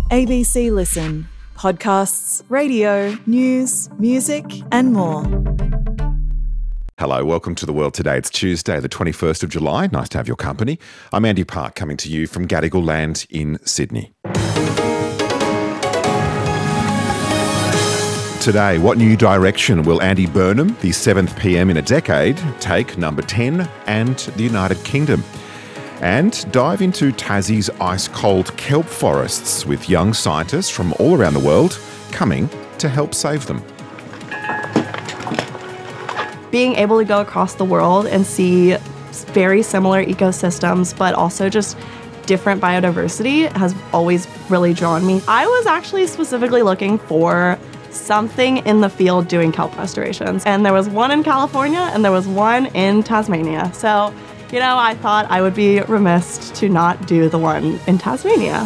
ABC Listen. Podcasts, radio, news, music and more. Hello, welcome to The World Today. It's Tuesday, the 21st of July. Nice to have your company. I'm Andy Park, coming to you from Gadigal Land in Sydney. Today, what new direction will Andy Burnham, the 7th PM in a decade, take number 10 and the United Kingdom? And dive into Tassie's ice-cold kelp forests with young scientists from all around the world coming to help save them. Being able to go across the world and see very similar ecosystems, but also just different biodiversity has always really drawn me. I was actually specifically looking for something in the field doing kelp restorations. And there was one in California and there was one in Tasmania. So, I thought I would be remiss to not do the one in Tasmania.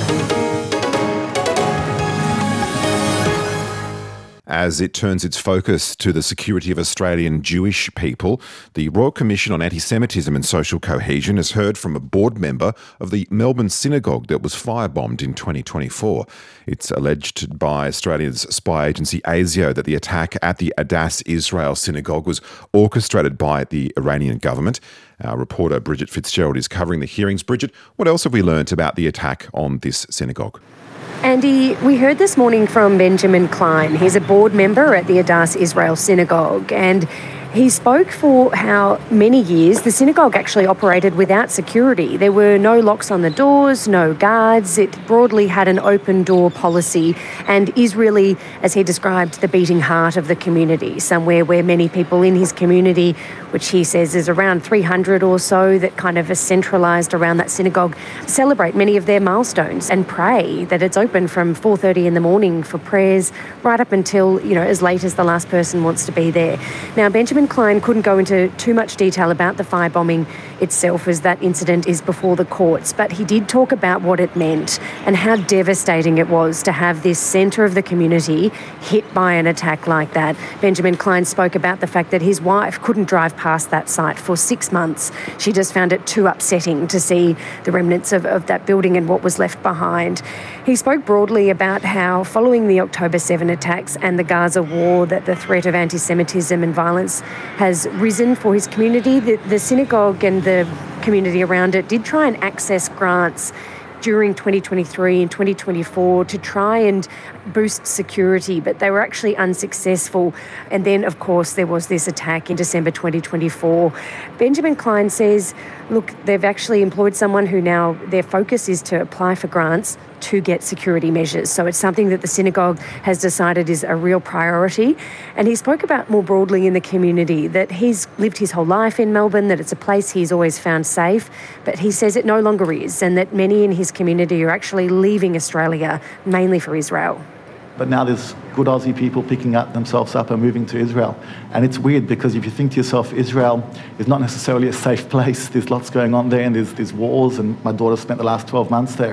As it turns its focus to the security of Australian Jewish people, the Royal Commission on Anti-Semitism and Social Cohesion has heard from a board member of the Melbourne synagogue that was firebombed in 2024. It's alleged by Australia's spy agency ASIO that the attack at the Adass Israel synagogue was orchestrated by the Iranian government. Our reporter Bridget Fitzgerald is covering the hearings. Bridget, what else have we learnt about the attack on this synagogue? Andy, we heard this morning from Benjamin Klein. He's a board member at the Adass Israel Synagogue, and he spoke for how many years the synagogue actually operated without security. There were no locks on the doors, no guards. It broadly had an open door policy and is really, as he described, the beating heart of the community, somewhere where many people in his community, which he says is around 300 or so, that kind of are centralised around that synagogue, celebrate many of their milestones and pray that it's open from 4:30 in the morning for prayers right up until, as late as the last person wants to be there. Now, Benjamin Klein couldn't go into too much detail about the firebombing itself, as that incident is before the courts, but he did talk about what it meant and how devastating it was to have this centre of the community hit by an attack like that. Benjamin Klein spoke about the fact that his wife couldn't drive past that site for 6 months. She just found it too upsetting to see the remnants of that building and what was left behind. He spoke broadly about how, following the October 7 attacks and the Gaza war, that the threat of anti-Semitism and violence has risen for his community. The synagogue and the community around it did try and access grants during 2023 and 2024 to try and boost security, but they were actually unsuccessful. And then, of course, there was this attack in December 2024. Benjamin Klein says, look, they've actually employed someone who now their focus is to apply for grants to get security measures. So it's something that the synagogue has decided is a real priority. And he spoke about more broadly in the community that he's lived his whole life in Melbourne, that it's a place he's always found safe, but he says it no longer is, and that many in his community are actually leaving Australia, mainly for Israel. But now there's good Aussie people picking themselves up and moving to Israel. And it's weird because if you think to yourself, Israel is not necessarily a safe place. There's lots going on there, and there's wars, and my daughter spent the last 12 months there.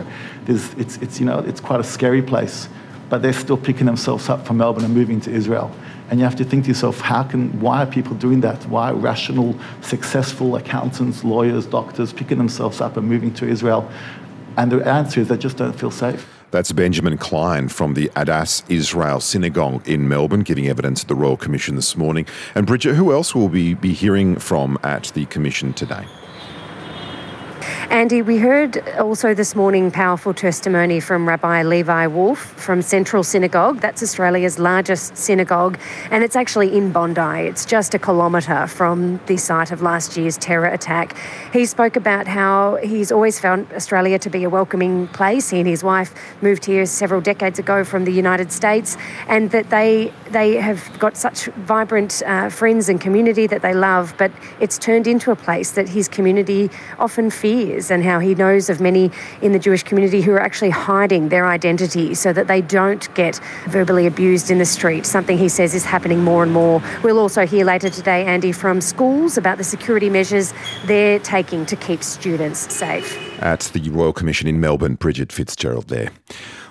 It's quite a scary place. But they're still picking themselves up from Melbourne and moving to Israel. And you have to think to yourself, why are people doing that? Why are rational, successful accountants, lawyers, doctors picking themselves up and moving to Israel? And the answer is they just don't feel safe. That's Benjamin Klein from the Adass Israel Synagogue in Melbourne, giving evidence at the Royal Commission this morning. And Bridget, who else will we be hearing from at the Commission today? Andy, we heard also this morning powerful testimony from Rabbi Levi Wolf from Central Synagogue. That's Australia's largest synagogue, and it's actually in Bondi. It's just a kilometre from the site of last year's terror attack. He spoke about how he's always found Australia to be a welcoming place. He and his wife moved here several decades ago from the United States, and that they have got such vibrant friends and community that they love, but it's turned into a place that his community often fears, and how he knows of many in the Jewish community who are actually hiding their identity so that they don't get verbally abused in the street, something he says is happening more and more. We'll also hear later today, Andy, from schools about the security measures they're taking to keep students safe. At the Royal Commission in Melbourne, Bridget Fitzgerald there.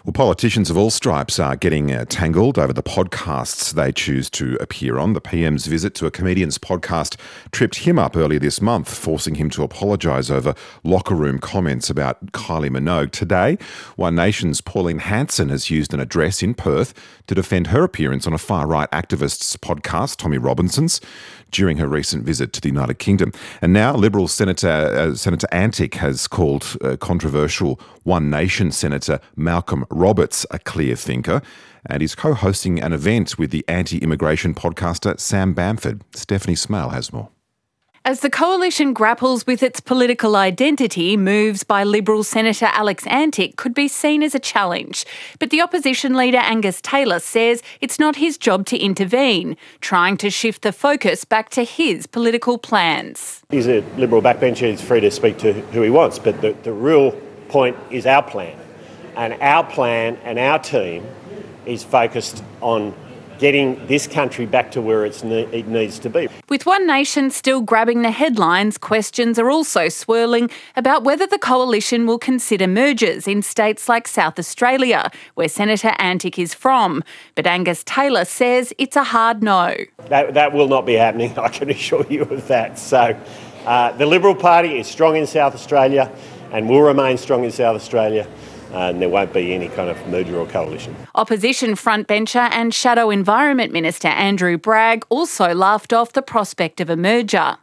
Well, politicians of all stripes are getting tangled over the podcasts they choose to appear on. The PM's visit to a comedian's podcast tripped him up earlier this month, forcing him to apologise over locker room comments about Kylie Minogue. Today, One Nation's Pauline Hanson has used an address in Perth to defend her appearance on a far-right activist's podcast, Tommy Robinson's, during her recent visit to the United Kingdom. And now Liberal Senator Antic has called controversial One Nation Senator Malcolm Roberts a clear thinker, and he's co-hosting an event with the anti-immigration podcaster Sam Bamford. Stephanie Smale has more. As the coalition grapples with its political identity, moves by Liberal Senator Alex Antic could be seen as a challenge. But the opposition leader Angus Taylor says it's not his job to intervene, trying to shift the focus back to his political plans. He's a Liberal backbencher, he's free to speak to who he wants, but the real point is our plan. And our plan and our team is focused on getting this country back to where it needs to be. With One Nation still grabbing the headlines, questions are also swirling about whether the coalition will consider mergers in states like South Australia, where Senator Antic is from. But Angus Taylor says it's a hard no. That will not be happening, I can assure you of that. So the Liberal Party is strong in South Australia and will remain strong in South Australia. And there won't be any kind of merger or coalition. Opposition frontbencher and Shadow Environment Minister Andrew Bragg also laughed off the prospect of a merger.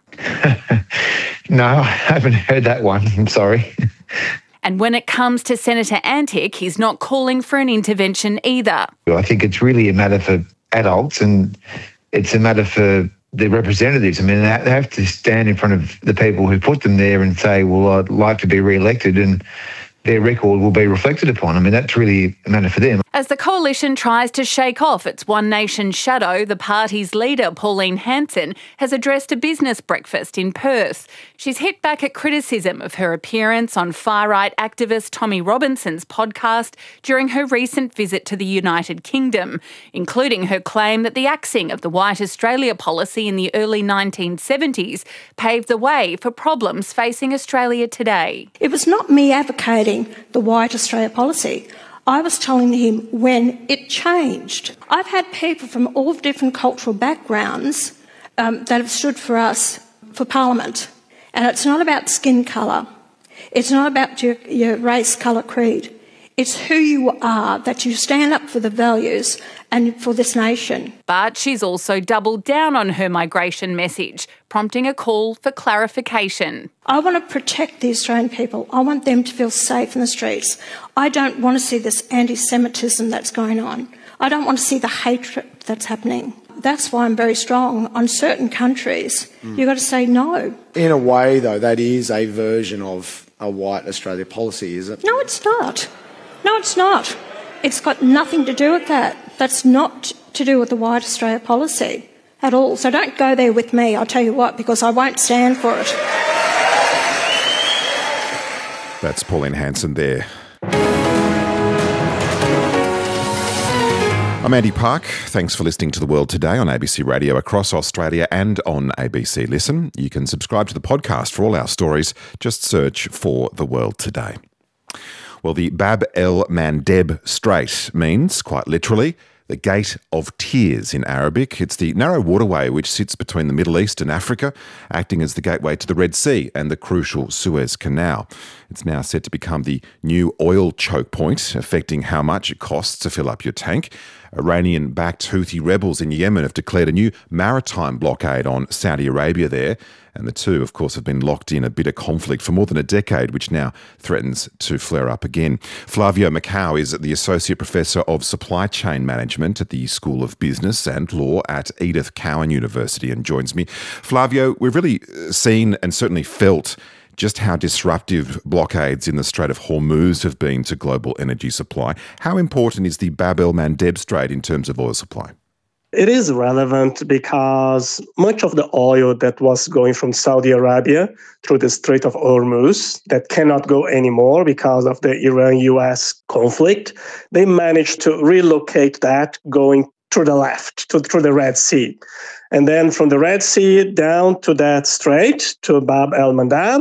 No, I haven't heard that one. I'm sorry. And when it comes to Senator Antic, he's not calling for an intervention either. I think it's really a matter for adults and it's a matter for the representatives. I mean, they have to stand in front of the people who put them there and say, well, I'd like to be re-elected, and their record will be reflected upon. I mean, that's really a matter for them. As the coalition tries to shake off its One Nation shadow, the party's leader, Pauline Hanson, has addressed a business breakfast in Perth. She's hit back at criticism of her appearance on far-right activist Tommy Robinson's podcast during her recent visit to the United Kingdom, including her claim that the axing of the White Australia policy in the early 1970s paved the way for problems facing Australia today. It was not me advocating the White Australia policy. I was telling him when it changed. I've had people from all different cultural backgrounds that have stood for us for Parliament. And it's not about skin colour. It's not about your race, colour, creed. It's who you are, that you stand up for the values and for this nation. But she's also doubled down on her migration message, prompting a call for clarification. I want to protect the Australian people. I want them to feel safe in the streets. I don't want to see this anti-Semitism that's going on. I don't want to see the hatred that's happening. That's why I'm very strong on certain countries. You've got to say no. In a way, though, that is a version of a White Australia policy, is it? No, it's not. No, it's not. It's got nothing to do with that. That's not to do with the White Australia policy at all. So don't go there with me, I'll tell you what, because I won't stand for it. That's Pauline Hanson there. I'm Andy Park. Thanks for listening to The World Today on ABC Radio across Australia and on ABC Listen. You can subscribe to the podcast for all our stories. Just search for The World Today. Well, the Bab el Mandeb Strait means, quite literally, the Gate of Tears in Arabic. It's the narrow waterway which sits between the Middle East and Africa, acting as the gateway to the Red Sea and the crucial Suez Canal. It's now set to become the new oil choke point, affecting how much it costs to fill up your tank. Iranian-backed Houthi rebels in Yemen have declared a new maritime blockade on Saudi Arabia there. And the two, of course, have been locked in a bitter conflict for more than a decade, which now threatens to flare up again. Flavio Macau is the Associate Professor of Supply Chain Management at the School of Business and Law at Edith Cowan University and joins me. Flavio, we've really seen and certainly felt just how disruptive blockades in the Strait of Hormuz have been to global energy supply. How important is the Bab el Mandeb Strait in terms of oil supply? It is relevant because much of the oil that was going from Saudi Arabia through the Strait of Hormuz that cannot go anymore because of the Iran-US conflict, they managed to relocate that going to the left, through the Red Sea. And then from the Red Sea down to that strait, to Bab el Mandeb,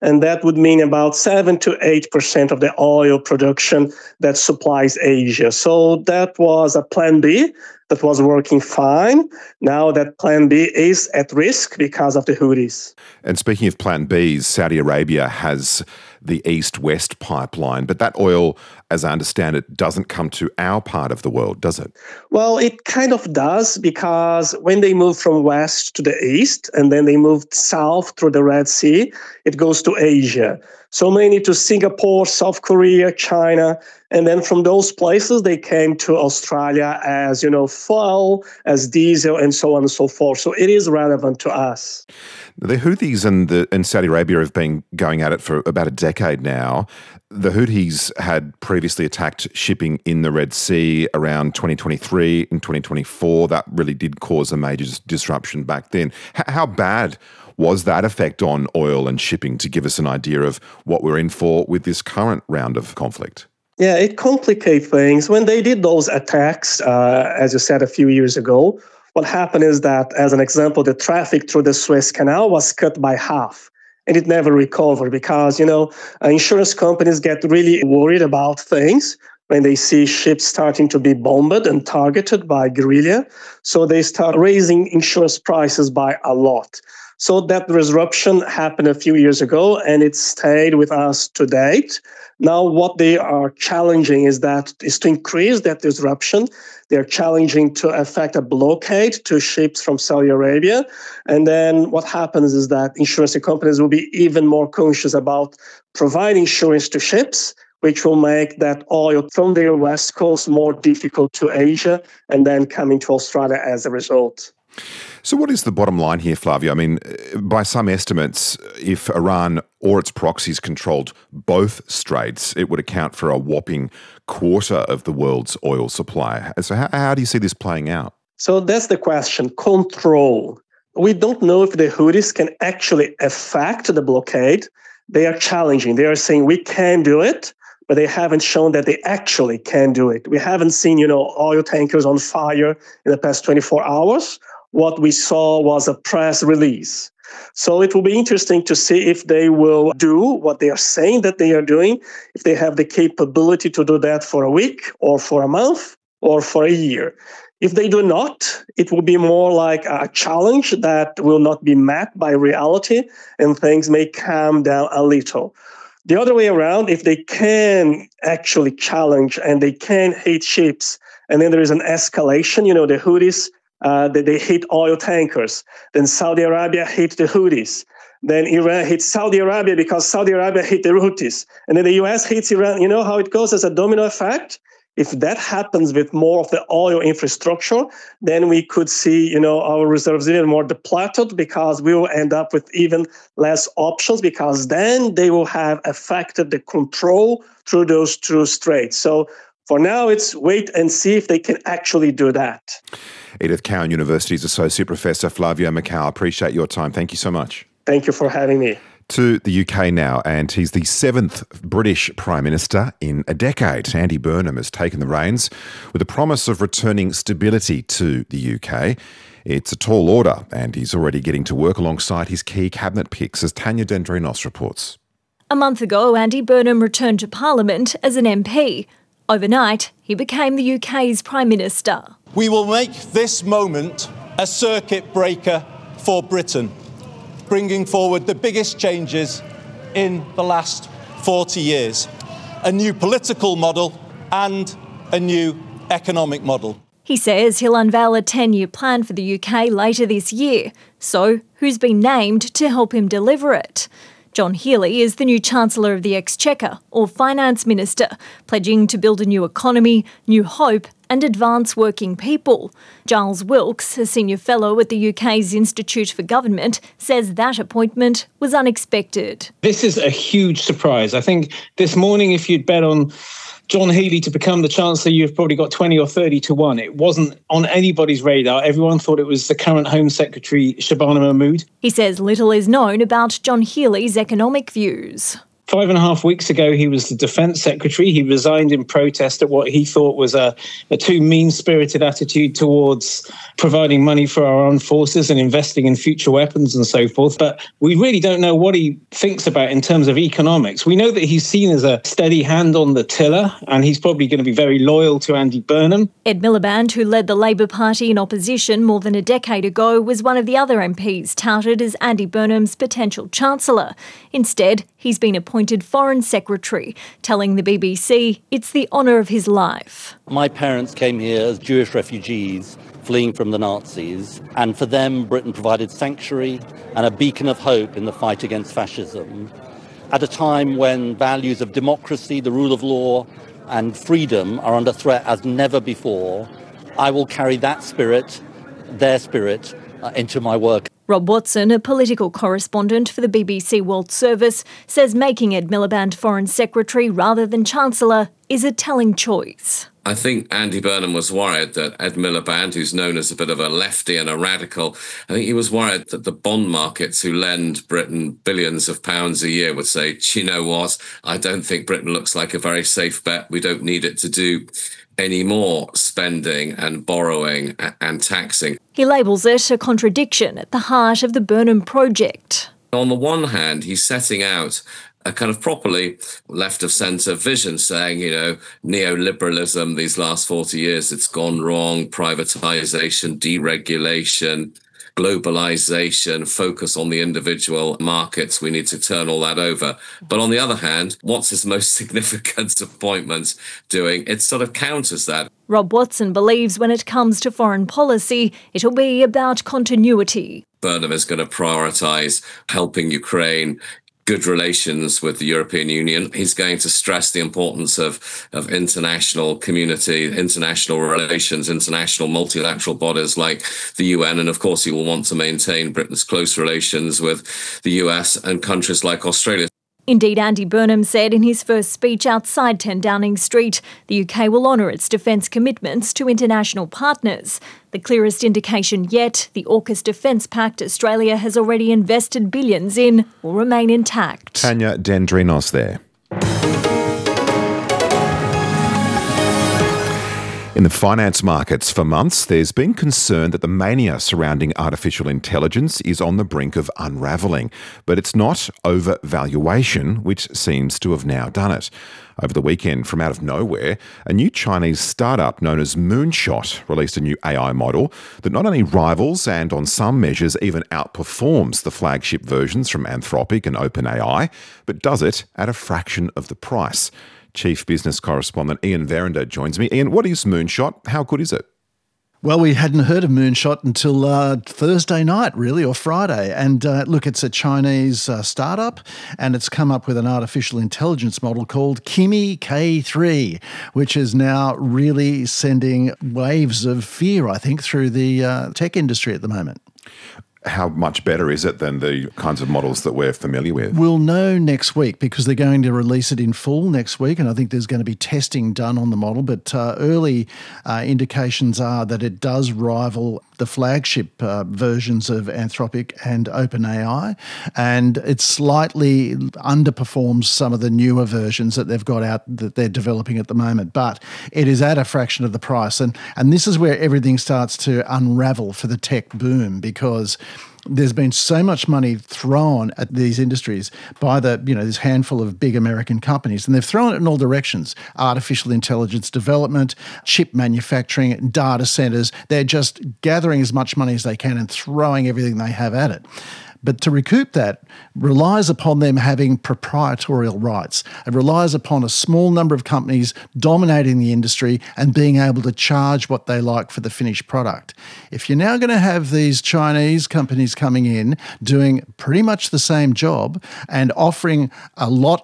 And that would mean about 7 to 8% of the oil production that supplies Asia. So that was a plan B that was working fine. Now that plan B is at risk because of the Houthis. And speaking of plan Bs, Saudi Arabia has the East-West pipeline, but that oil, as I understand it, doesn't come to our part of the world, does it? Well, it kind of does, because when they move from west to the east and then they move south through the Red Sea, it goes to Asia. So mainly to Singapore, South Korea, China, and then from those places they came to Australia as, fuel, as diesel, and so on and so forth. So it is relevant to us. The Houthis and Saudi Arabia have been going at it for about a decade now. The Houthis had previously attacked shipping in the Red Sea around 2023 and 2024. That really did cause a major disruption back then. How bad was that effect on oil and shipping, to give us an idea of what we're in for with this current round of conflict? Yeah, it complicates things. When they did those attacks, as you said, a few years ago, what happened is that, as an example, the traffic through the Suez Canal was cut by half. And it never recovered because, insurance companies get really worried about things when they see ships starting to be bombed and targeted by guerrilla. So they start raising insurance prices by a lot. So that disruption happened a few years ago, and it stayed with us to date. Now, what they are challenging is to increase that disruption. They're challenging to effect a blockade to ships from Saudi Arabia. And then what happens is that insurance companies will be even more conscious about providing insurance to ships, which will make that oil from their west coast more difficult to Asia and then coming to Australia as a result. So what is the bottom line here, Flavio? I mean, by some estimates, if Iran or its proxies controlled both straits, it would account for a whopping quarter of the world's oil supply. So how do you see this playing out? So that's the question, control. We don't know if the Houthis can actually effect the blockade. They are challenging. They are saying we can do it, but they haven't shown that they actually can do it. We haven't seen, oil tankers on fire in the past 24 hours. What we saw was a press release. So it will be interesting to see if they will do what they are saying that they are doing, if they have the capability to do that for a week or for a month or for a year. If they do not, it will be more like a challenge that will not be met by reality, and things may calm down a little. The other way around, if they can actually challenge and they can hit ships, and then there is an escalation, the Houthis, they hit oil tankers. Then Saudi Arabia hit the Houthis. Then Iran hit Saudi Arabia because Saudi Arabia hit the Houthis. And then the US hits Iran. You know how it goes as a domino effect? If that happens with more of the oil infrastructure, then we could see, our reserves even more depleted, because we will end up with even less options, because then they will have affected the control through those two straits. So for now, it's wait and see if they can actually do that. Edith Cowan University's Associate Professor Flavio Macau, appreciate your time. Thank you so much. Thank you for having me. To the UK now, and he's the 7th British Prime Minister in a decade. Andy Burnham has taken the reins with a promise of returning stability to the UK. It's a tall order, and he's already getting to work alongside his key cabinet picks, as Tanya Dendrinos reports. A month ago, Andy Burnham returned to Parliament as an MP. Overnight, he became the UK's Prime Minister. We will make this moment a circuit breaker for Britain, bringing forward the biggest changes in the last 40 years. A new political model and a new economic model. He says he'll unveil a 10-year plan for the UK later this year. So, who's been named to help him deliver it? John Healey is the new Chancellor of the Exchequer, or Finance Minister, pledging to build a new economy, new hope and advance working people. Giles Wilkes, a senior fellow at the UK's Institute for Government, says that appointment was unexpected. This is a huge surprise. I think this morning, if you'd bet on John Healey to become the Chancellor, you've probably got 20 or 30 to 1. It wasn't on anybody's radar. Everyone thought it was the current Home Secretary, Shabana Mahmood. He says little is known about John Healey's economic views. 5.5 weeks ago, he was the defence secretary. He resigned in protest at what he thought was a too mean-spirited attitude towards providing money for our armed forces and investing in future weapons and so forth. But we really don't know what he thinks about in terms of economics. We know that he's seen as a steady hand on the tiller, and he's probably going to be very loyal to Andy Burnham. Ed Miliband, who led the Labor Party in opposition more than a decade ago, was one of the other MPs touted as Andy Burnham's potential Chancellor. Instead, he's been appointed Foreign Secretary, telling the BBC it's the honour of his life. My parents came here as Jewish refugees fleeing from the Nazis, and for them Britain provided sanctuary and a beacon of hope in the fight against fascism. At a time when values of democracy, the rule of law and freedom are under threat as never before, I will carry that spirit, their spirit, into my work. Rob Watson, a political correspondent for the BBC World Service, says making Ed Miliband Foreign Secretary rather than Chancellor is a telling choice. I think Andy Burnham was worried that Ed Miliband, who's known as a bit of a lefty and a radical, I think he was worried that the bond markets who lend Britain billions of pounds a year would say, do you know what, I don't think Britain looks like a very safe bet. We don't need it to do any more spending and borrowing and taxing. He labels it a contradiction at the heart of the Burnham project. On the one hand, he's setting out a kind of properly left-of-centre vision saying, neoliberalism, these last 40 years, it's gone wrong, privatisation, deregulation, globalisation, focus on the individual markets. We need to turn all that over. But on the other hand, what's his most significant appointment doing? It sort of counters that. Rob Watson believes when it comes to foreign policy, it'll be about continuity. Burnham is going to prioritise helping Ukraine, good relations with the European Union. He's going to stress the importance of international community, international relations, international multilateral bodies like the UN. And of course, he will want to maintain Britain's close relations with the US and countries like Australia. Indeed, Andy Burnham said in his first speech outside 10 Downing Street, the UK will honour its defence commitments to international partners. The clearest indication yet, the AUKUS Defence Pact Australia has already invested billions in will remain intact. Tanya Dendrinos there. In the finance markets for months, there's been concern that the mania surrounding artificial intelligence is on the brink of unravelling. But it's not overvaluation, which seems to have now done it. Over the weekend, from out of nowhere, a new Chinese startup known as Moonshot released a new AI model that not only rivals and on some measures even outperforms the flagship versions from Anthropic and OpenAI, but does it at a fraction of the price. Chief Business Correspondent Ian Verinder joins me. Ian, what is Moonshot? How good is it? Well, we hadn't heard of Moonshot until Thursday night, really, or Friday. And look, it's a Chinese startup, and it's come up with an artificial intelligence model called Kimi K3, which is now really sending waves of fear, I think, through the tech industry at the moment. How much better is it than the kinds of models that we're familiar with? We'll know next week because they're going to release it in full next week, and I think there's going to be testing done on the model. But early indications are that it does rival the flagship versions of Anthropic and OpenAI, and it slightly underperforms some of the newer versions that they've got out that they're developing at the moment. But it is at a fraction of the price, and this is where everything starts to unravel for the tech boom, because there's been so much money thrown at these industries by this handful of big American companies, and they've thrown it in all directions: artificial intelligence development, chip manufacturing, data centers. They're just gathering as much money as they can and throwing everything they have at it. But to recoup that relies upon them having proprietorial rights. It relies upon a small number of companies dominating the industry and being able to charge what they like for the finished product. If you're now going to have these Chinese companies coming in doing pretty much the same job and offering a lot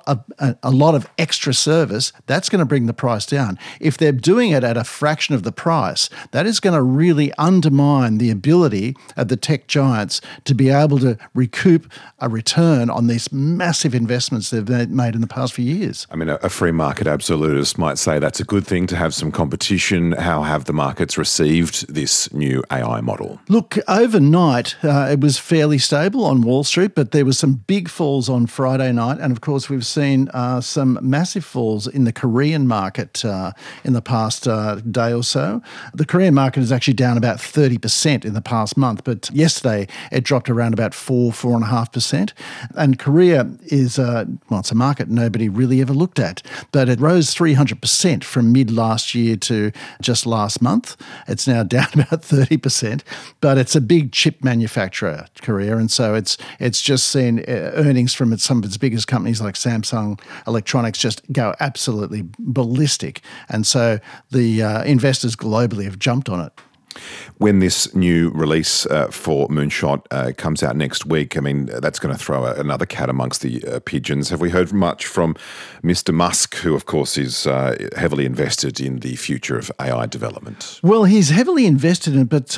of extra service, that's going to bring the price down. If they're doing it at a fraction of the price, that is going to really undermine the ability of the tech giants to be able to recoup a return on these massive investments they've made in the past few years. I mean, a free market absolutist might say that's a good thing to have some competition. How have the markets received this new AI model? Look, overnight it was fairly stable on Wall Street, but there was some big falls on Friday night. And of course, we've seen some massive falls in the Korean market in the past day or so. The Korean market is actually down about 30% in the past month, but yesterday it dropped around about 4.5%. And Korea is, it's a market nobody really ever looked at, but it rose 300% from mid last year to just last month. It's now down about 30%, but it's a big chip manufacturer, Korea, and so it's just seen earnings from some of its biggest companies like Samsung Electronics just go absolutely ballistic. And so the investors globally have jumped on it. When this new release for Moonshot comes out next week, I mean, that's going to throw another cat amongst the pigeons. Have we heard much from Mr. Musk, who, of course, is heavily invested in the future of AI development? Well, he's heavily invested in it, but,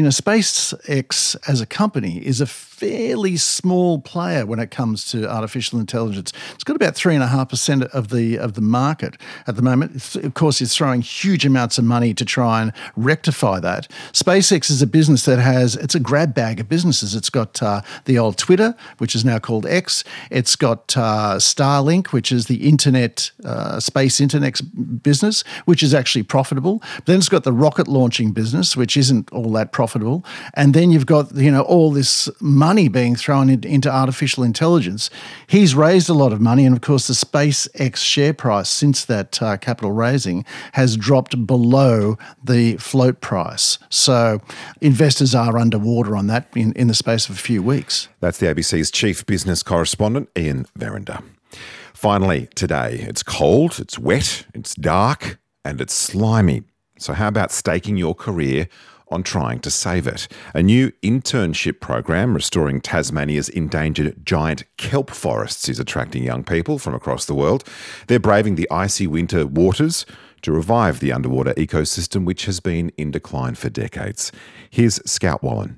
SpaceX as a company is a fairly small player when it comes to artificial intelligence. It's got about 3.5% of the market at the moment. Of course, it's throwing huge amounts of money to try and rectify that. SpaceX is a business it's a grab bag of businesses. It's got the old Twitter, which is now called X. It's got Starlink, which is the internet, space internet business, which is actually profitable. But then it's got the rocket launching business, which isn't all that profitable. And then you've got, all this money being thrown into artificial intelligence. He's raised a lot of money, and of course the SpaceX share price since that capital raising has dropped below the float price. So investors are underwater on that in the space of a few weeks. That's the ABC's chief business correspondent, Ian Verinder. Finally, today, it's cold, it's wet, it's dark, and it's slimy. So how about staking your career on trying to save it? A new internship program restoring Tasmania's endangered giant kelp forests is attracting young people from across the world. They're braving the icy winter waters to revive the underwater ecosystem, which has been in decline for decades. Here's Scout Wallen.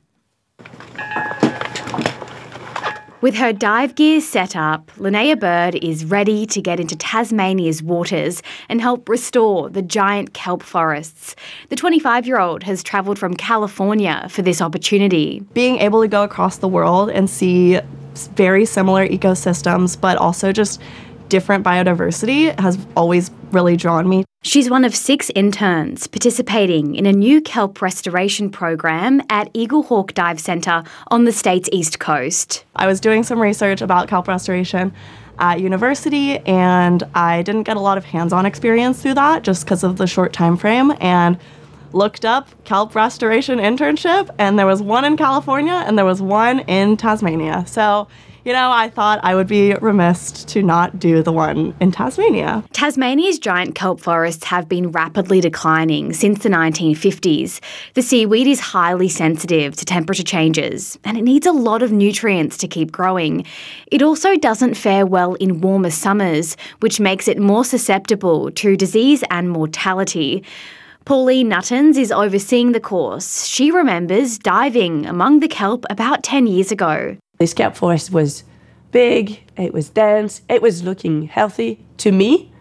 With her dive gear set up, Linnea Bird is ready to get into Tasmania's waters and help restore the giant kelp forests. The 25-year-old has travelled from California for this opportunity. Being able to go across the world and see very similar ecosystems, but also just different biodiversity has always really drawn me. She's one of 6 interns participating in a new kelp restoration program at Eaglehawk Dive Centre on the state's east coast. I was doing some research about kelp restoration at university, and I didn't get a lot of hands-on experience through that just because of the short time frame, and looked up kelp restoration internship, and there was one in California and there was one in Tasmania. So I thought I would be remiss to not do the one in Tasmania. Tasmania's giant kelp forests have been rapidly declining since the 1950s. The seaweed is highly sensitive to temperature changes, and it needs a lot of nutrients to keep growing. It also doesn't fare well in warmer summers, which makes it more susceptible to disease and mortality. Pauline Nuttons is overseeing the course. She remembers diving among the kelp about 10 years ago. This kelp forest was big, it was dense, it was looking healthy to me.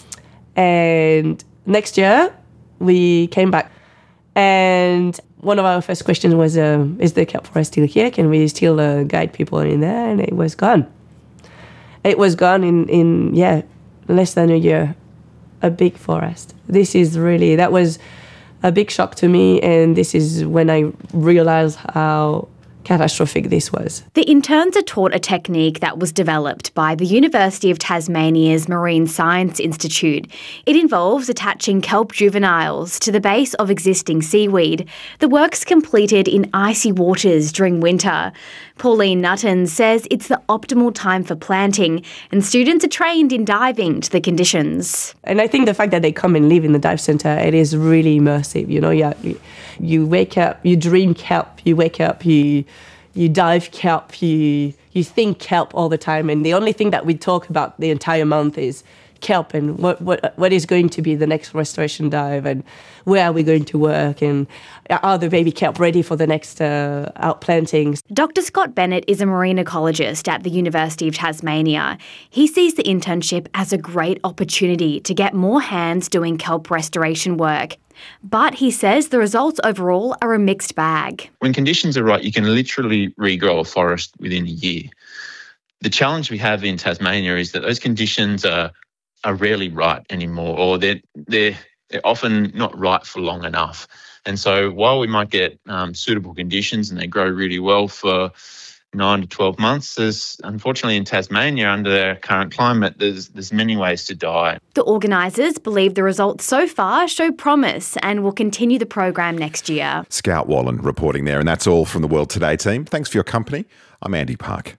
And next year, we came back. And one of our first questions was, is the kelp forest still here? Can we still guide people in there? And it was gone. It was gone in less than a year. A big forest. That was a big shock to me, and this is when I realized how catastrophic this was. The interns are taught a technique that was developed by the University of Tasmania's Marine Science Institute. It involves attaching kelp juveniles to the base of existing seaweed. The work's completed in icy waters during winter. Pauline Nuttons says it's the optimal time for planting, and students are trained in diving to the conditions. And I think the fact that they come and live in the dive centre, it is really immersive. You wake up, you dream kelp, you wake up, you dive kelp, you think kelp all the time, and the only thing that we talk about the entire month is kelp and what is going to be the next restoration dive and where are we going to work and are the baby kelp ready for the next outplantings. Dr. Scott Bennett is a marine ecologist at the University of Tasmania. He sees the internship as a great opportunity to get more hands doing kelp restoration work. But he says the results overall are a mixed bag. When conditions are right, you can literally regrow a forest within a year. The challenge we have in Tasmania is that those conditions are rarely right anymore, or they're often not right for long enough. And so while we might get suitable conditions and they grow really well for 9 to 12 months, there's unfortunately in Tasmania under their current climate, there's many ways to die. The organisers believe the results so far show promise and will continue the program next year. Scout Wallen reporting there, and that's all from the World Today team. Thanks for your company. I'm Andy Park.